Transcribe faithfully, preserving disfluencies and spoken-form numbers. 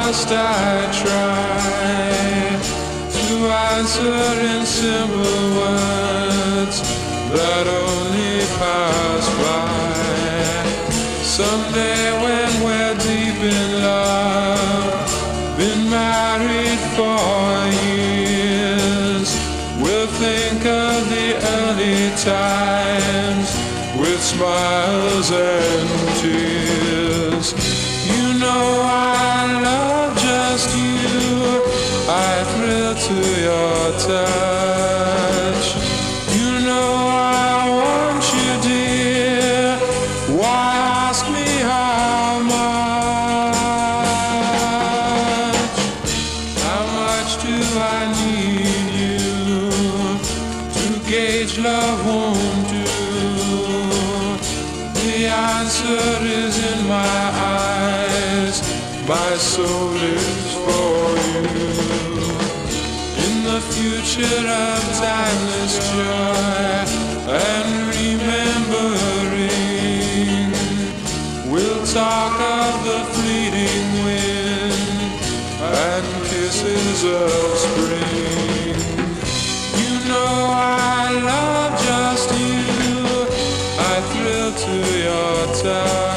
must I try to answer in simple words that only pass by? Someday when we're deep in love, been married for years, we'll think of the early times with smiles and tears. You know I love just you, I thrill to your touch. You know I want you, dear, why ask me how much? How much do I need you to gauge love won't do? The answer is in my eyes, my soul is for you. In the future of timeless joy and remembering, we'll talk of the fleeting wind and kisses of spring. You know I love just you, I thrill to your touch.